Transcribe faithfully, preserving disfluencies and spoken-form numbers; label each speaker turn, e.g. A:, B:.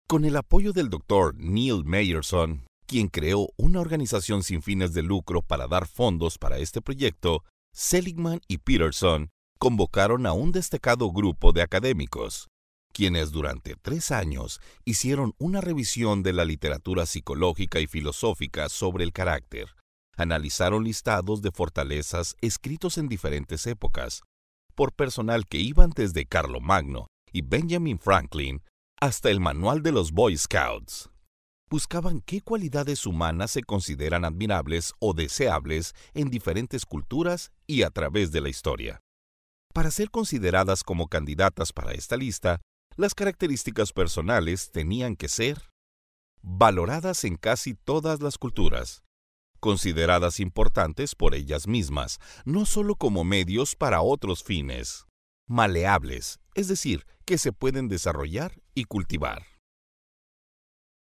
A: Con el apoyo del doctor Neil Meyerson, quien creó una organización sin fines de lucro para dar fondos para este proyecto, Seligman y Peterson convocaron a un destacado grupo de académicos, quienes durante tres años hicieron una revisión de la literatura psicológica y filosófica sobre el carácter. Analizaron listados de fortalezas escritos en diferentes épocas, por personal que iban desde Carlomagno y Benjamin Franklin hasta el Manual de los Boy Scouts. Buscaban qué cualidades humanas se consideran admirables o deseables en diferentes culturas y a través de la historia. Para ser consideradas como candidatas para esta lista, las características personales tenían que ser valoradas en casi todas las culturas, consideradas importantes por ellas mismas, no solo como medios para otros fines, maleables, es decir, que se pueden desarrollar y cultivar.